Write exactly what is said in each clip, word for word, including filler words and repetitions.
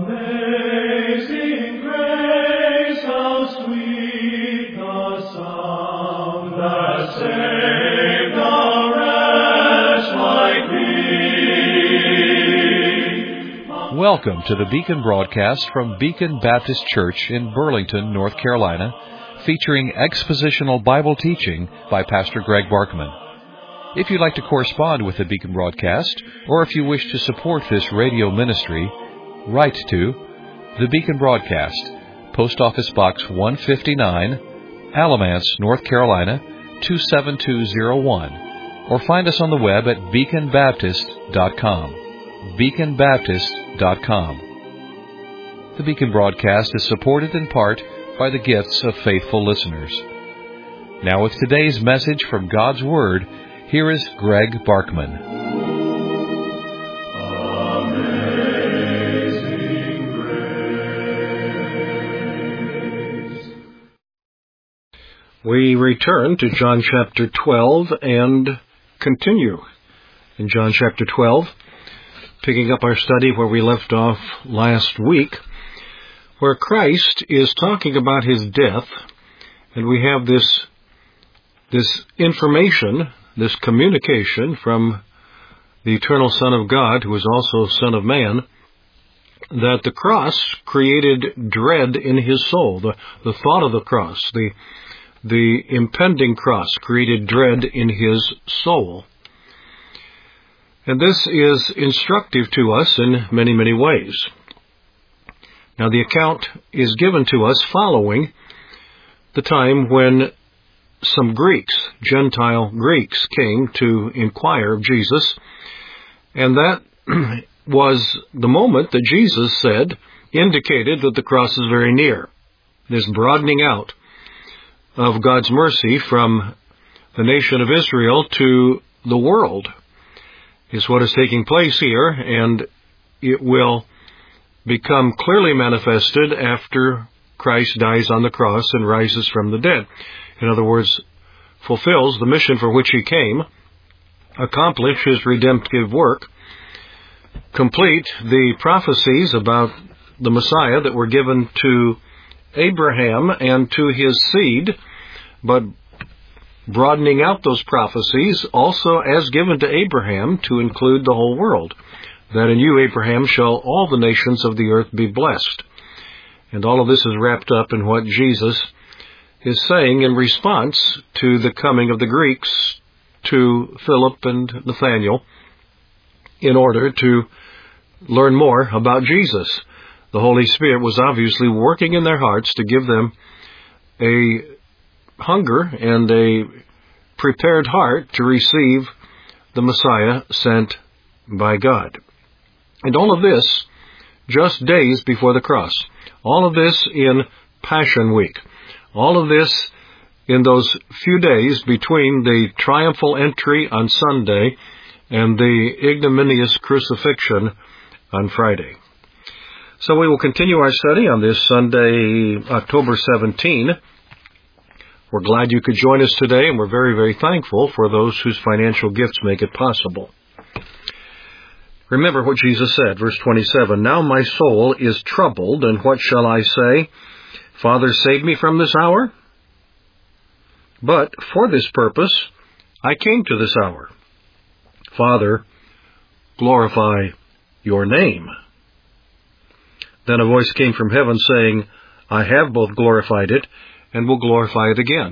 Amazing grace, how sweet the sound that saved a wretch like me. Welcome to the Beacon broadcast from Beacon Baptist Church in Burlington, North Carolina, featuring expositional Bible teaching by Pastor Greg Barkman. If you'd like to correspond with the Beacon broadcast, or if you wish to support this radio ministry, write to the Beacon Broadcast, Post Office Box one fifty-nine, Alamance, North Carolina, two seven two zero one, or find us on the web at beacon baptist dot com. beacon baptist dot com. The Beacon broadcast is supported in part by the gifts of faithful listeners. Now with today's message from God's Word, here is Greg Barkman. Amazing grace. We return to John chapter twelve and continue in John chapter twelve, picking up our study where we left off last week, where Christ is talking about his death, and we have this, this information, this communication from the eternal Son of God, who is also Son of Man, that the cross created dread in his soul. The, the thought of the cross, the, the impending cross created dread in his soul. And this is instructive to us in many, many ways. Now, the account is given to us following the time when some Greeks, Gentile Greeks, came to inquire of Jesus, and that was the moment that Jesus said, indicated that the cross is very near. This broadening out of God's mercy from the nation of Israel to the world is what is taking place here, and it will become clearly manifested after Christ dies on the cross and rises from the dead. In other words, fulfills the mission for which he came, accomplish his redemptive work, complete the prophecies about the Messiah that were given to Abraham and to his seed, but broadening out those prophecies also as given to Abraham to include the whole world, that in you, Abraham, shall all the nations of the earth be blessed. And all of this is wrapped up in what Jesus is saying in response to the coming of the Greeks to Philip and Nathanael in order to learn more about Jesus. The Holy Spirit was obviously working in their hearts to give them a hunger and a prepared heart to receive the Messiah sent by God. And all of this just days before the cross. All of this in Passion Week. All of this in those few days between the triumphal entry on Sunday and the ignominious crucifixion on Friday. So we will continue our study on this Sunday, October seventeenth. We're glad you could join us today, and we're very, very thankful for those whose financial gifts make it possible. Remember what Jesus said, verse twenty-seven, Now my soul is troubled, and what shall I say? Father, save me from this hour? But for this purpose I came to this hour. Father, glorify your name. Then a voice came from heaven saying, I have both glorified it, and will glorify it again.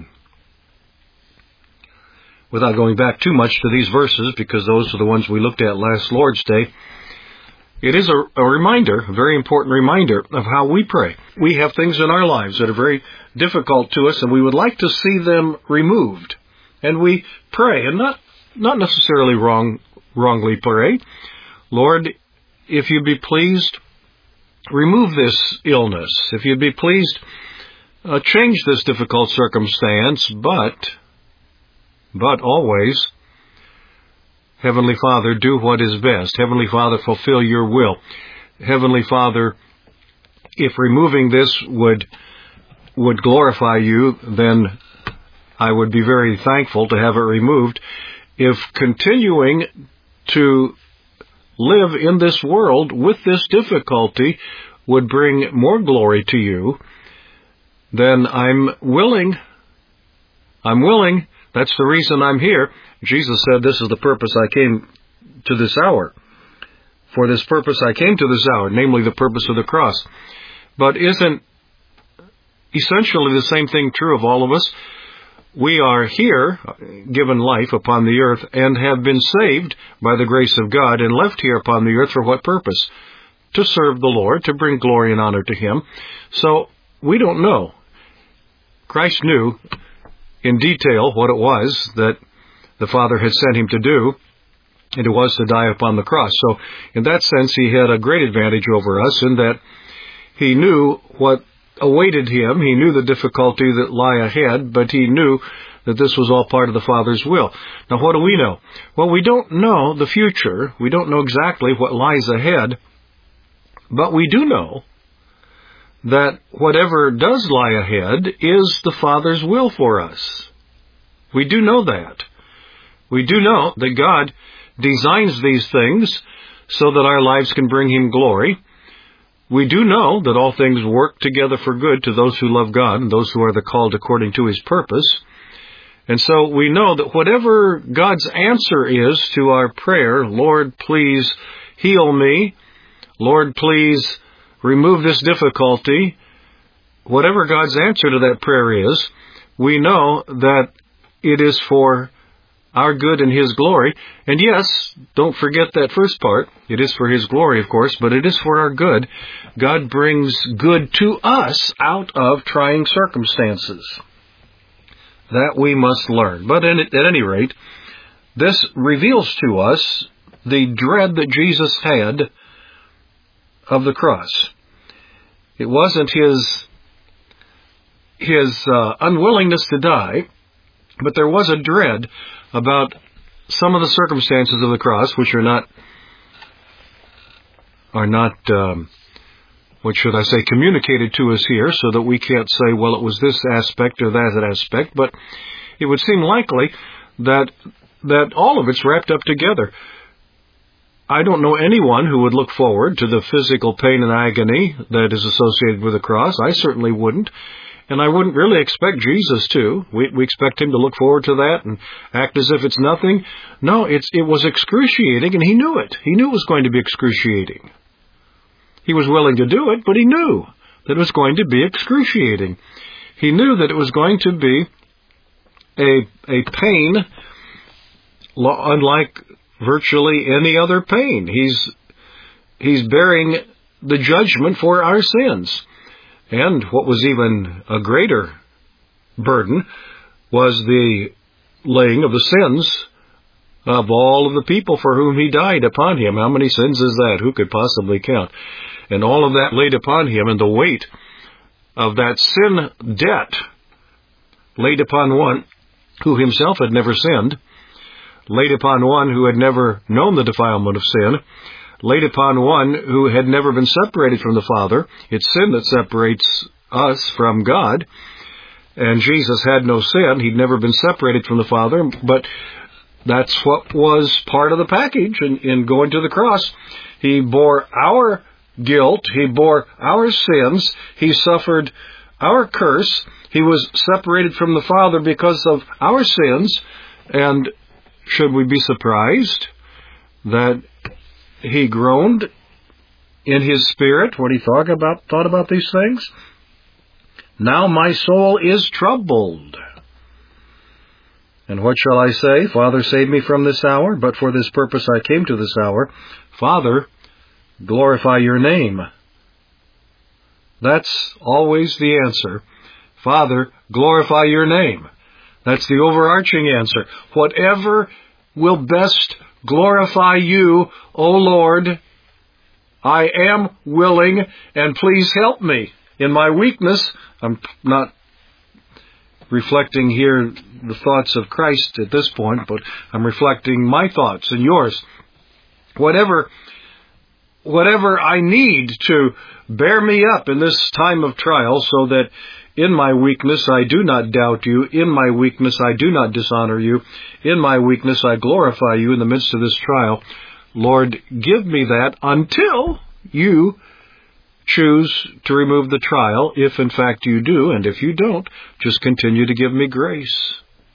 Without going back too much to these verses, because those are the ones we looked at last Lord's Day, it is a, a reminder, a very important reminder of how we pray. We have things in our lives that are very difficult to us, and we would like to see them removed. And we pray, and not not necessarily wrong, wrongly pray, Lord, if you'd be pleased, remove this illness. If you'd be pleased, Uh, change this difficult circumstance, but, but always, Heavenly Father, do what is best. Heavenly Father, fulfill your will. Heavenly Father, if removing this would, would glorify you, then I would be very thankful to have it removed. If continuing to live in this world with this difficulty would bring more glory to you, then I'm willing. I'm willing. That's the reason I'm here. Jesus said, this is the purpose I came to this hour. For this purpose I came to this hour, namely the purpose of the cross. But isn't essentially the same thing true of all of us? We are here, given life upon the earth, and have been saved by the grace of God and left here upon the earth for what purpose? To serve the Lord, to bring glory and honor to Him. So we don't know. Christ knew in detail what it was that the Father had sent Him to do, and it was to die upon the cross. So in that sense, He had a great advantage over us in that He knew what awaited Him. He knew the difficulty that lay ahead, but He knew that this was all part of the Father's will. Now, what do we know? Well, we don't know the future. We don't know exactly what lies ahead, but we do know that whatever does lie ahead is the Father's will for us. We do know that. We do know that God designs these things so that our lives can bring Him glory. We do know that all things work together for good to those who love God and those who are the called according to His purpose. And so we know that whatever God's answer is to our prayer, Lord, please heal me, Lord, please remove this difficulty, whatever God's answer to that prayer is, we know that it is for our good and His glory. And yes, don't forget that first part. It is for His glory, of course, but it is for our good. God brings good to us out of trying circumstances. That we must learn. But at any rate, this reveals to us the dread that Jesus had of the cross. It wasn't His, his uh, unwillingness to die, but there was a dread about some of the circumstances of the cross, which are not, are not, um, what should I say, communicated to us here, so that we can't say, well, it was this aspect or that aspect, but it would seem likely that that all of it's wrapped up together. I don't know anyone who would look forward to the physical pain and agony that is associated with the cross. I certainly wouldn't. And I wouldn't really expect Jesus to. We, we expect Him to look forward to that and act as if it's nothing. No, it's, it was excruciating, and He knew it. He knew it was going to be excruciating. He was willing to do it, but He knew that it was going to be excruciating. He knew that it was going to be a, a pain unlike virtually any other pain. He's, he's bearing the judgment for our sins. And what was even a greater burden was the laying of the sins of all of the people for whom He died upon Him. How many sins is that? Who could possibly count? And all of that laid upon Him, and the weight of that sin debt laid upon one who himself had never sinned, laid upon one who had never known the defilement of sin, laid upon one who had never been separated from the Father. It's sin that separates us from God. And Jesus had no sin. He'd never been separated from the Father. But that's what was part of the package in, in going to the cross. He bore our guilt. He bore our sins. He suffered our curse. He was separated from the Father because of our sins. And should we be surprised that He groaned in His spirit when He thought about, thought about these things? Now my soul is troubled. And what shall I say? Father, save me from this hour, but for this purpose I came to this hour. Father, glorify your name. That's always the answer. Father, glorify your name. That's the overarching answer. Whatever will best glorify you, O Lord, I am willing, and please help me. In my weakness, I'm not reflecting here the thoughts of Christ at this point, but I'm reflecting my thoughts and yours. Whatever, whatever I need to bear me up in this time of trial, so that in my weakness I do not doubt you, in my weakness I do not dishonor you, in my weakness I glorify you in the midst of this trial. Lord, give me that until you choose to remove the trial, if in fact you do, and if you don't, just continue to give me grace.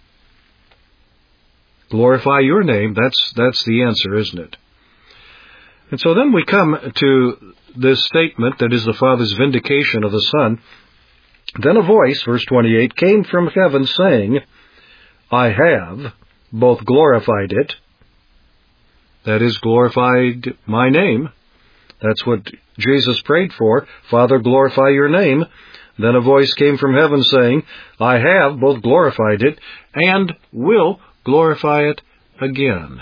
Glorify your name. That's, that's the answer, isn't it? And so then we come to this statement that is the Father's vindication of the Son. Then a voice, verse twenty-eight, came from heaven saying, I have both glorified it, that is, glorified my name. That's what Jesus prayed for. Father, glorify your name. Then a voice came from heaven saying, I have both glorified it and will glorify it again.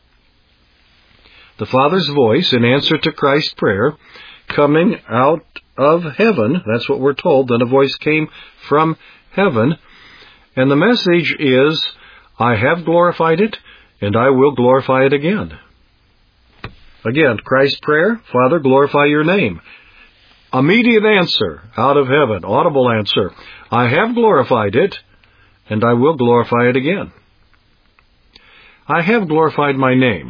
The Father's voice in answer to Christ's prayer coming out of heaven. That's what we're told. Then a voice came from heaven. And the message is, I have glorified it and I will glorify it again. Again, Christ's prayer, Father, glorify your name. Immediate answer out of heaven, audible answer. I have glorified it, and I will glorify it again. I have glorified my name.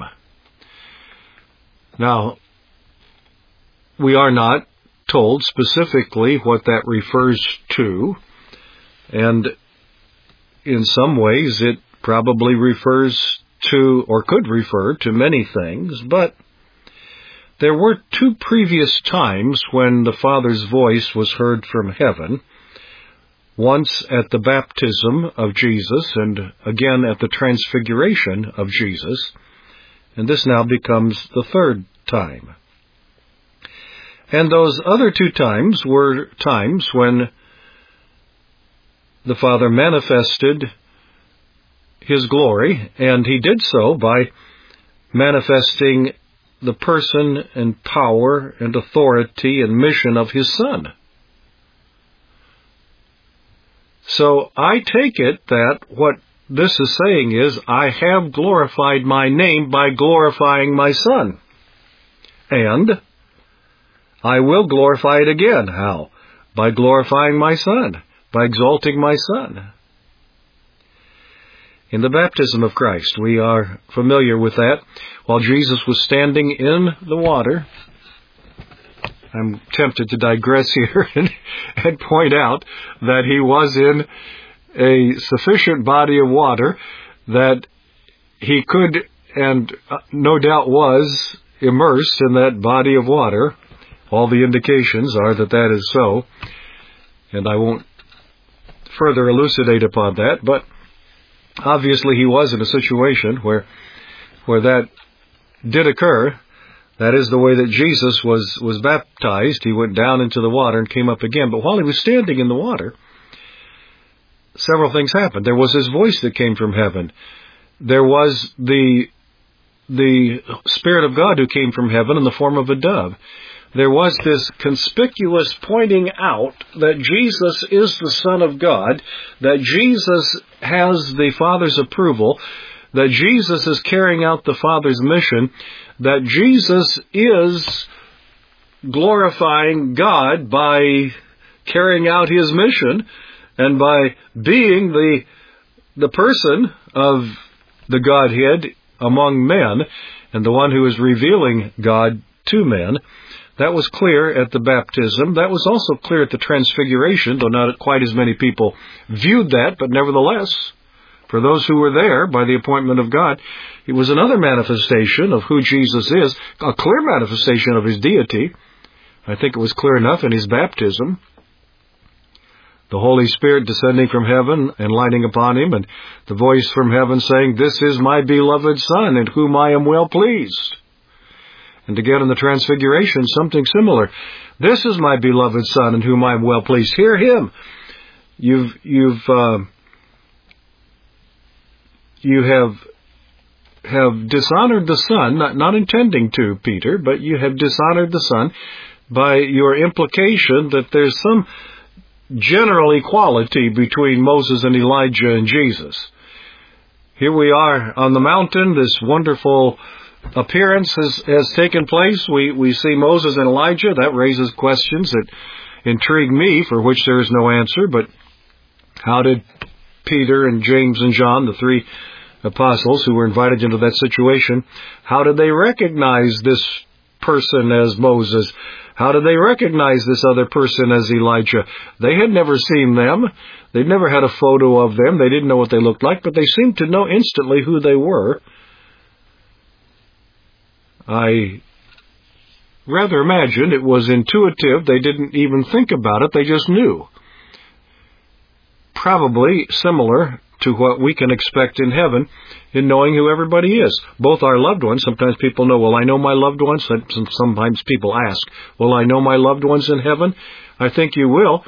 Now, we are not told specifically what that refers to, and in some ways it probably refers to, or could refer to, many things, but there were two previous times when the Father's voice was heard from heaven, once at the baptism of Jesus and again at the transfiguration of Jesus, and this now becomes the third time. And those other two times were times when the Father manifested His glory, and He did so by manifesting the person and power and authority and mission of His Son. So I take it that what this is saying is, I have glorified my name by glorifying my Son. And I will glorify it again. How? By glorifying my Son, by exalting my Son. In the baptism of Christ, we are familiar with that. While Jesus was standing in the water, I'm tempted to digress here and, and point out that He was in a sufficient body of water that He could, and no doubt was, immersed in that body of water. All the indications are that that is so, and I won't further elucidate upon that, but obviously He was in a situation where where that did occur. That is the way that Jesus was, was baptized. He went down into the water and came up again. But while He was standing in the water, several things happened. There was His voice that came from heaven. There was the, the Spirit of God who came from heaven in the form of a dove. There was this conspicuous pointing out that Jesus is the Son of God, that Jesus has the Father's approval, that Jesus is carrying out the Father's mission, that Jesus is glorifying God by carrying out His mission and by being the, the person of the Godhead among men and the one who is revealing God to men. That was clear at the baptism. That was also clear at the transfiguration, though not quite as many people viewed that, but nevertheless, for those who were there by the appointment of God, it was another manifestation of who Jesus is, a clear manifestation of His deity. I think it was clear enough in His baptism. The Holy Spirit descending from heaven and lighting upon Him, and the voice from heaven saying, "This is my beloved Son, in whom I am well pleased." And again in the Transfiguration, something similar. "This is my beloved Son, in whom I am well pleased. Hear Him." You've, you've, uh, you have, have dishonored the Son, not, not intending to, Peter, but you have dishonored the Son by your implication that there's some general equality between Moses and Elijah and Jesus. Here we are on the mountain. This wonderful appearance has, has taken place. We, we see Moses and Elijah. That raises questions that intrigue me, for which there is no answer. But how did Peter and James and John, the three apostles who were invited into that situation, how did they recognize this person as Moses? How did they recognize this other person as Elijah? They had never seen them. They'd never had a photo of them. They didn't know what they looked like, but they seemed to know instantly who they were. I rather imagine it was intuitive. They didn't even think about it. They just knew. Probably similar to what we can expect in heaven in knowing who everybody is. Both our loved ones. Sometimes people know, well, I know my loved ones. Sometimes people ask, will I know my loved ones in heaven? I think you will.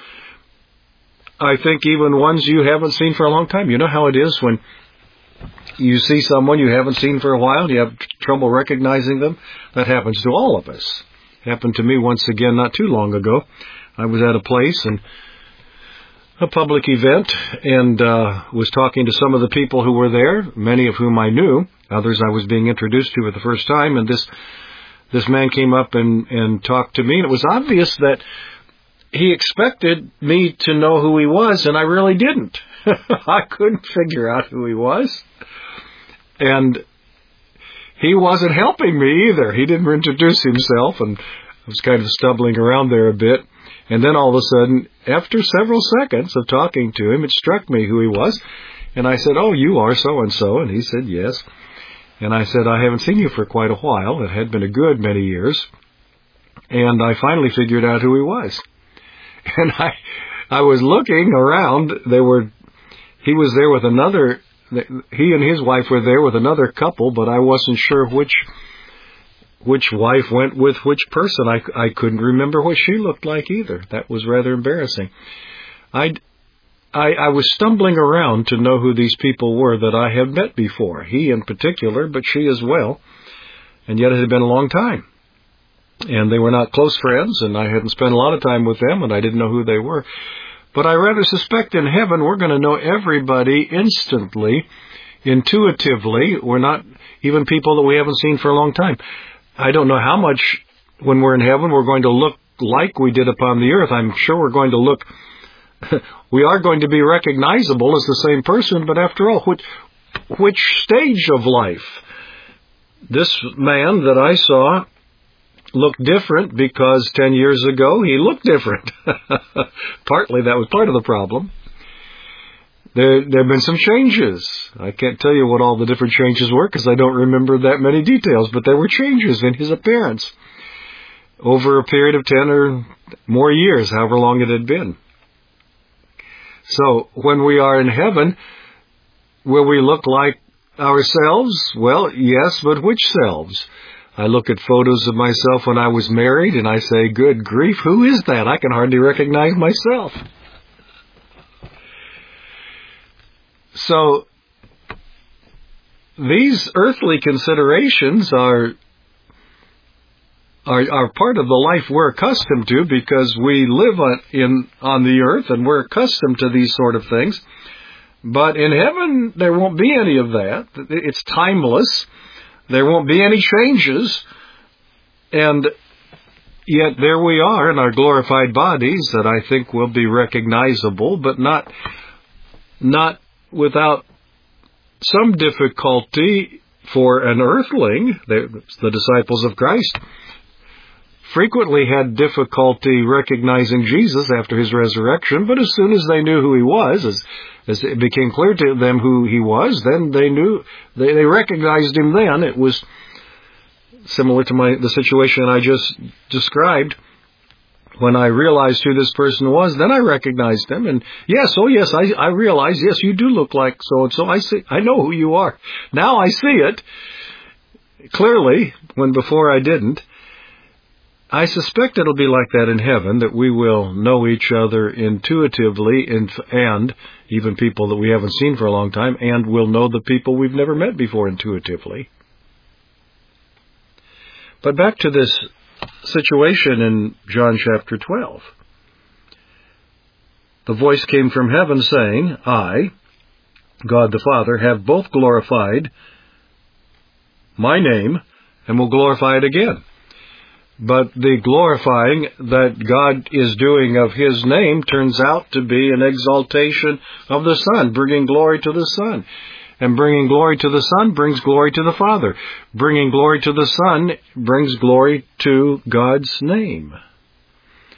I think even ones you haven't seen for a long time. You know how it is when you see someone you haven't seen for a while, you have trouble recognizing them? That happens to all of us. It happened to me once again not too long ago. I was at a place and a public event and uh, was talking to some of the people who were there, many of whom I knew. Others I was being introduced to for the first time. And this this man came up and, and talked to me. And it was obvious that he expected me to know who he was, and I really didn't. I couldn't figure out who he was. And he wasn't helping me either. He didn't introduce himself, and I was kind of stumbling around there a bit. And then all of a sudden, after several seconds of talking to him, it struck me who he was. And I said, oh, you are so-and-so. And he said, yes. And I said, I haven't seen you for quite a while. It had been a good many years. And I finally figured out who he was. And I I was looking around. They were, he was there with another, he and his wife were there with another couple, but I wasn't sure which which wife went with which person. I, I couldn't remember what she looked like either. That was rather embarrassing. I'd, I I was stumbling around to know who these people were that I had met before. He in particular, but she as well. And yet it had been a long time. And they were not close friends, and I hadn't spent a lot of time with them, and I didn't know who they were. But I rather suspect in heaven we're going to know everybody instantly, intuitively. We're not even people that we haven't seen for a long time. I don't know how much when we're in heaven we're going to look like we did upon the earth. I'm sure we're going to look, we are going to be recognizable as the same person, but after all, which, which stage of life? This man that I saw looked different because ten years ago he looked different. Partly that was part of the problem. There, there have been some changes. I can't tell you what all the different changes were because I don't remember that many details, but there were changes in his appearance over a period of ten or more years, however long it had been. So when we are in heaven, will we look like ourselves? Well, yes, but which selves? I look at photos of myself when I was married and I say, good grief, who is that? I can hardly recognize myself. So, these earthly considerations are, are are part of the life we're accustomed to because we live on, in, on the earth and we're accustomed to these sort of things. But in heaven, there won't be any of that. It's timeless. There won't be any changes, and yet there we are in our glorified bodies that I think will be recognizable, but not not without some difficulty for an earthling. The, the disciples of Christ frequently had difficulty recognizing Jesus after his resurrection, but as soon as they knew who he was, as As it became clear to them who he was, then they knew, they, they recognized him then. It was similar to my the situation I just described. When I realized who this person was, then I recognized him. And yes, oh yes, I, I realize, yes, you do look like so-and-so. I see, I know who you are. Now I see it clearly, when before I didn't. I suspect it'll be like that in heaven, that we will know each other intuitively, and even people that we haven't seen for a long time, and we'll know the people we've never met before intuitively. But back to this situation in John chapter twelve. The voice came from heaven saying, I, God the Father, have both glorified my name and will glorify it again. But the glorifying that God is doing of his name turns out to be an exaltation of the Son, bringing glory to the Son. And bringing glory to the Son brings glory to the Father. Bringing glory to the Son brings glory to God's name.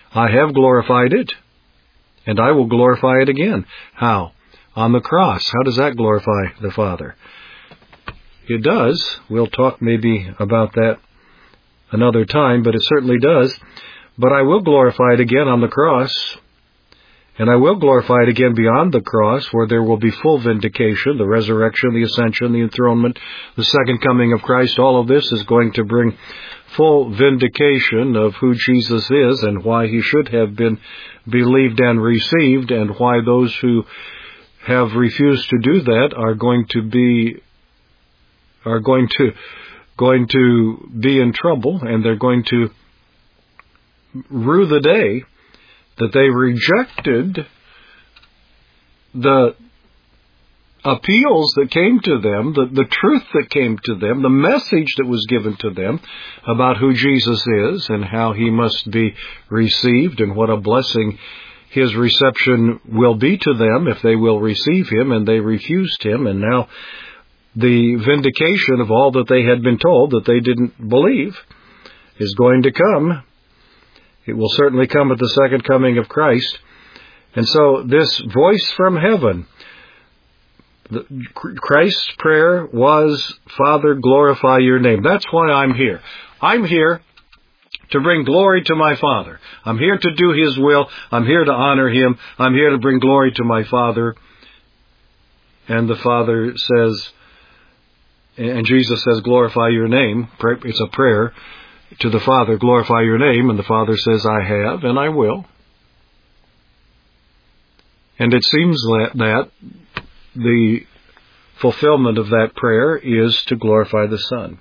I have glorified it, and I will glorify it again. How? On the cross. How does that glorify the Father? It does. We'll talk maybe about that another time, but it certainly does. But I will glorify it again on the cross, and I will glorify it again beyond the cross, where there will be full vindication, the resurrection, the ascension, the enthronement, the second coming of Christ. All of this is going to bring full vindication of who Jesus is and why he should have been believed and received, and why those who have refused to do that are going to be are going to going to be in trouble, and they're going to rue the day that they rejected the appeals that came to them, the, the truth that came to them, the message that was given to them about who Jesus is and how he must be received, and what a blessing his reception will be to them if they will receive him, and they refused him. And now the vindication of all that they had been told that they didn't believe is going to come. It will certainly come at the second coming of Christ. And so this voice from heaven, the, Christ's prayer was, Father, glorify your name. That's why I'm here. I'm here to bring glory to my Father. I'm here to do his will. I'm here to honor him. I'm here to bring glory to my Father. And the Father says, and Jesus says, glorify your name. It's a prayer to the Father, glorify your name. And the Father says, I have, and I will. And it seems that the fulfillment of that prayer is to glorify the Son.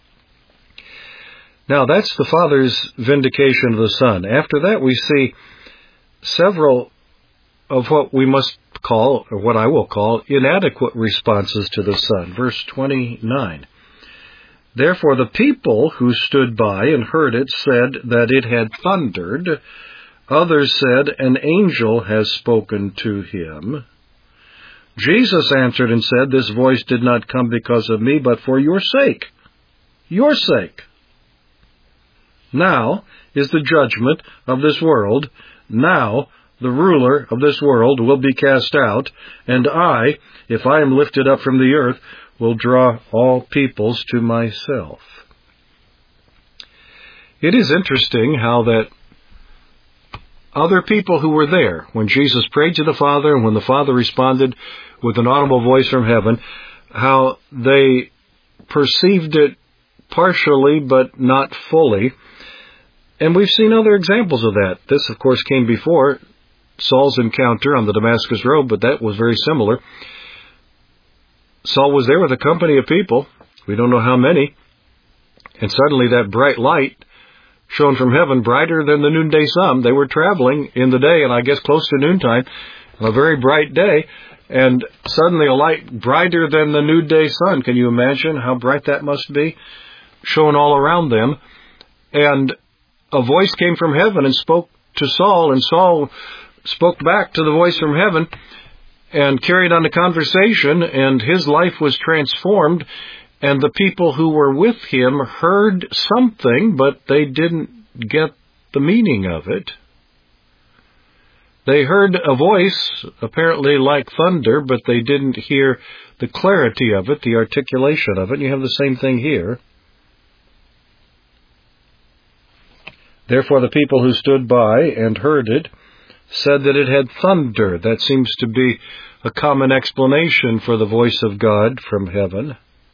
Now, that's the Father's vindication of the Son. After that, we see several of what we must call, or what I will call, inadequate responses to the Son. Verse twenty-nine. Therefore the people who stood by and heard it said that it had thundered. Others said, an angel has spoken to him. Jesus answered and said, this voice did not come because of me, but for your sake. Your sake. Now is the judgment of this world. Now the ruler of this world will be cast out, and I, if I am lifted up from the earth, will draw all peoples to myself. It is interesting how that other people who were there when Jesus prayed to the Father, and when the Father responded with an audible voice from heaven, how they perceived it partially but not fully. And we've seen other examples of that. This, of course, came before Saul's encounter on the Damascus Road, but that was very similar. Saul was there with a company of people. We don't know how many. And suddenly that bright light shone from heaven, brighter than the noonday sun. They were traveling in the day, and I guess close to noontime, a very bright day, and suddenly a light brighter than the noonday sun. Can you imagine how bright that must be? Shone all around them. And a voice came from heaven and spoke to Saul, and Saul spoke back to the voice from heaven and carried on a conversation, and his life was transformed. And the people who were with him heard something, but they didn't get the meaning of it. They heard a voice, apparently like thunder, but they didn't hear the clarity of it, the articulation of it. And you have the same thing here. Therefore the people who stood by and heard it said that it had thunder. That seems to be a common explanation for the voice of God from heaven.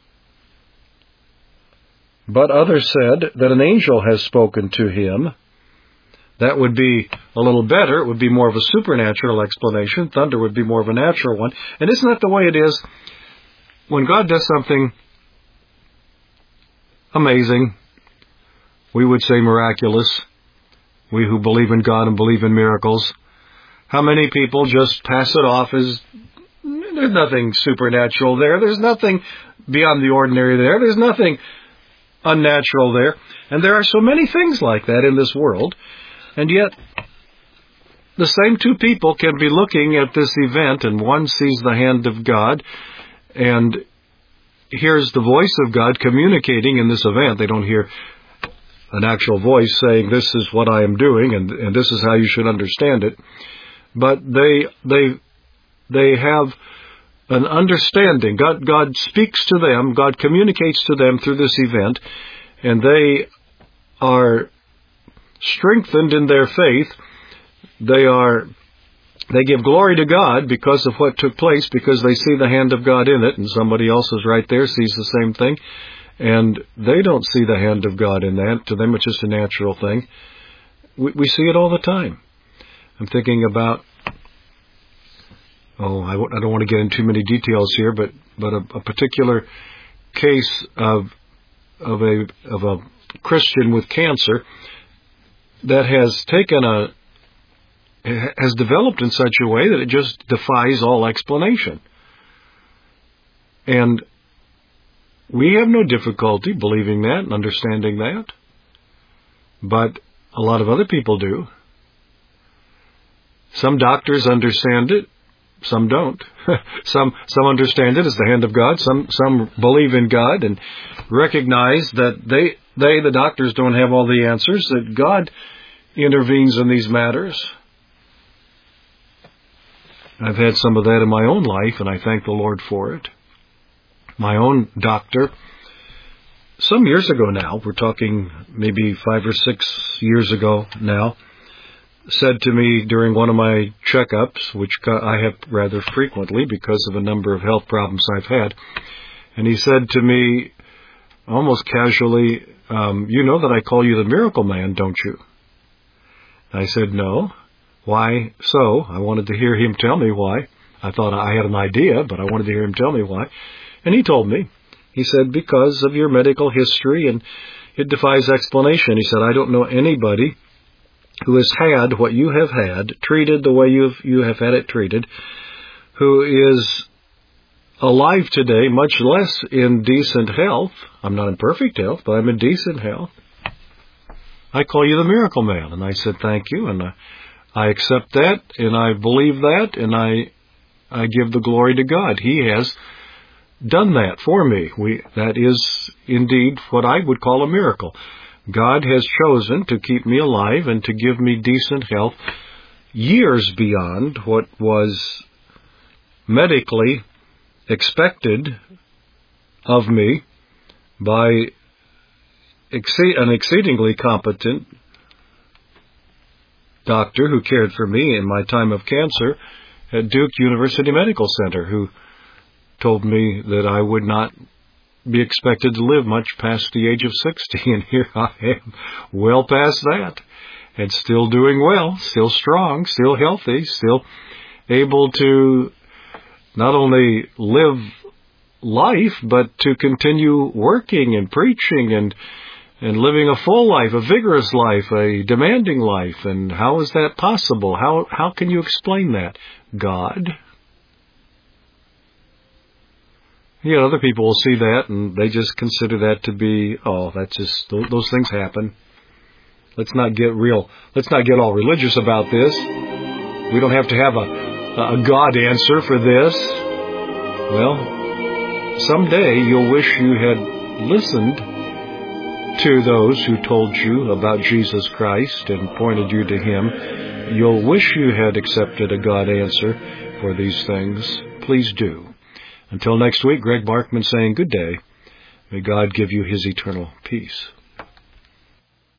But others said that an angel has spoken to him. That would be a little better. It would be more of a supernatural explanation. Thunder would be more of a natural one. And isn't that the way it is? When God does something amazing, we would say miraculous, we who believe in God and believe in miracles, how many people just pass it off as there's nothing supernatural there, there's nothing beyond the ordinary there, there's nothing unnatural there. And there are so many things like that in this world, and yet the same two people can be looking at this event, and one sees the hand of God and hears the voice of God communicating in this event. They don't hear an actual voice saying, this is what I am doing, and, and this is how you should understand it. But they, they, they have an understanding. God, God speaks to them, God communicates to them through this event, and they are strengthened in their faith. They are, they give glory to God because of what took place, because they see the hand of God in it, and somebody else is right there, sees the same thing, and they don't see the hand of God in that. To them, it's just a natural thing. We, we see it all the time. I'm thinking about, oh, I, I don't want to get into too many details here, but but a, a particular case of of a of a Christian with cancer that has taken a has developed in such a way that it just defies all explanation. And we have no difficulty believing that and understanding that, but a lot of other people do. Some doctors understand it, some don't. some some understand it as the hand of God. Some some believe in God and recognize that they they the doctors don't have all the answers, that God intervenes in these matters. I've had some of that in my own life, and I thank the Lord for it. My own doctor, some years ago now, we're talking maybe five or six years ago now, said to me during one of my checkups, which I have rather frequently because of a number of health problems I've had, and he said to me almost casually, um, you know that I call you the miracle man, don't you? I said, no. Why so? I wanted to hear him tell me why. I thought I had an idea, but I wanted to hear him tell me why. And he told me. He said, because of your medical history, and it defies explanation. He said, I don't know anybody who has had what you have had, treated the way you've, you have had it treated, who is alive today, much less in decent health. I'm not in perfect health, but I'm in decent health. I call you the miracle man. And I said, thank you, and I, I accept that, and I believe that, and I I give the glory to God. He has done that for me. We that is indeed what I would call a miracle. God has chosen to keep me alive and to give me decent health years beyond what was medically expected of me by exceed, an exceedingly competent doctor who cared for me in my time of cancer at Duke University Medical Center, who told me that I would not be expected to live much past the age of sixty, and here I am, well past that, and still doing well, still strong, still healthy, still able to not only live life, but to continue working and preaching and and living a full life, a vigorous life, a demanding life. And how is that possible? How how can you explain that? God. You know, other people will see that and they just consider that to be, oh, that's just, those things happen. Let's not get real, let's not get all religious about this. We don't have to have a, a God answer for this. Well, someday you'll wish you had listened to those who told you about Jesus Christ and pointed you to Him. You'll wish you had accepted a God answer for these things. Please do. Until next week, Greg Barkman saying good day. May God give you His eternal peace.